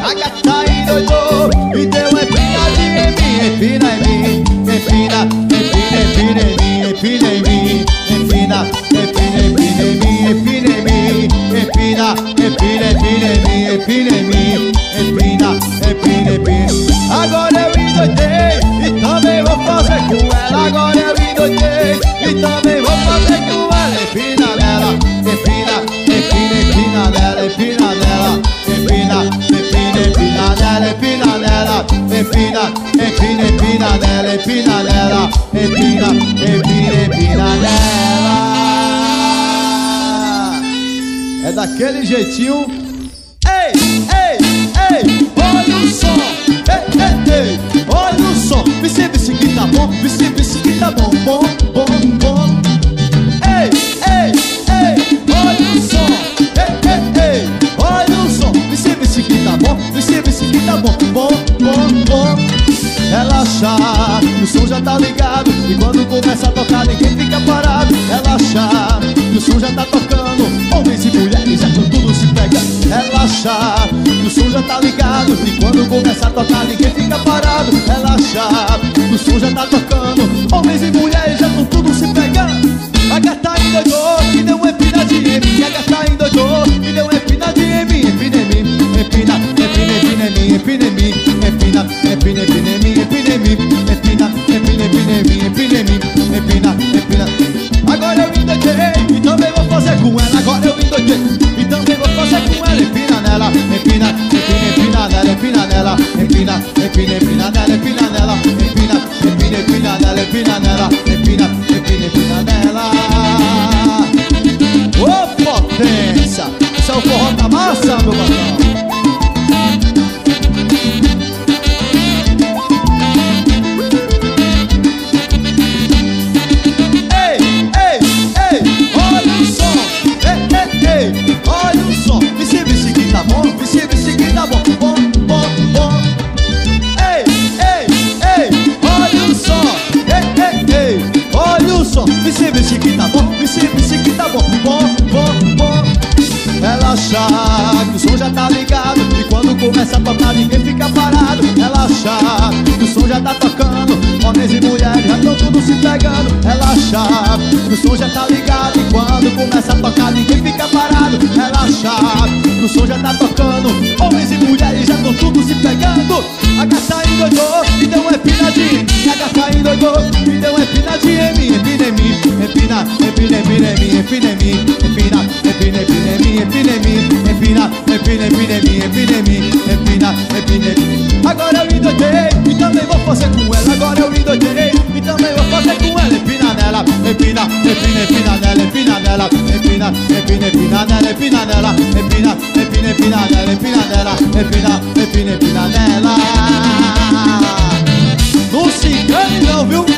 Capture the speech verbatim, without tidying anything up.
A gata endoidou e deu empinadinha em mim. Empina em mim, empina, empina, empina em mim. Empina em mim, empina, empina, empina em mim. Empina em mim, empina, empina, empina em mim. Empina em mim, empina, empina, empina. Agora eu endoidei e também vou fazer com ela. Agora eu endoidei e também vou fazer com ela. Empina nela, empina, empina, empina nela. Empina nela, empina, empina, empina nela. Empina nela, empina, empina, empina nela. Empina nela, empina, empina, empina nela. É daquele jeitinho. Ei, ei, ei, olha o som. Ei, ei, ei, olha o som. Vici, vici que tá bom, vici, vici que tá bom, bom, bom, bom. Ei, ei, ei, olha o som. Ei, ei, ei, olha o som. Vici, vici que tá bom, vici, vici que tá bom, bom, bom, bom. Relaxa, o som já tá ligado e quando começa a tocar ninguém fica parado. Relaxa, o som já tá tocando, homens e mulheres já com tudo se pegando. Relaxa, o som já tá ligado e quando começa a tocar ninguém fica parado. Relaxa, o som já tá tocando, homens e mulheres já com tudo se pegando. A gata endoidou e deu uma empinadinha em mim. A gata endoidou e deu uma empinadinha em mim. Empina em mim, empina, empina, empina em mim. Empina em mim, empina, empina, empina em mim. Empina em mim, empina, empina, empina em mim. Empina em mim, empina, empina. Agora eu endoidei e também vou fazer com ela. Agora eu endoidei e também vou fazer com ela. Empina nela, empina, empina, empina nela. Empina nela, empina, empina, empina nela. Empina nela, empina, empina, empina nela. Empina nela, empina, empina, empina nela. Ô potência! Isso é o forró da massa, meu patrão. Vici, vici que tá bom, vici, vici que tá bom, bom, bom, bom. Relaxa, que o som já tá ligado e quando começa a tocar ninguém fica parado. Relaxa, que o som já tá tocando, homens e mulheres já tão tudo se pegando. Relaxa, que o som já tá ligado e quando começa a tocar ninguém fica parado. Relaxa, que o som já tá tocando, homens e mulheres já tão tudo se pegando. A gata endoidou e deu uma empinadinha. A gata endoidou e deu uma empinadinha em mim. Empina em mim, empina, empina, empina em mim. Empina em mim, empina, empina, empina em mim. Empina em mim, empina, empina, empina em mim. Empina em mim, empina, empina, empina. Agora eu endoidei e também vou fazer com ela. Agora eu endoidei e também vou fazer com ela. Empina nela, empina, empina, empina nela. Empina nela, empina, empina, empina nela. Empina nela, empina, empina, empina nela. Empina nela, empina, empina, empina nela. Não se engane não, viu?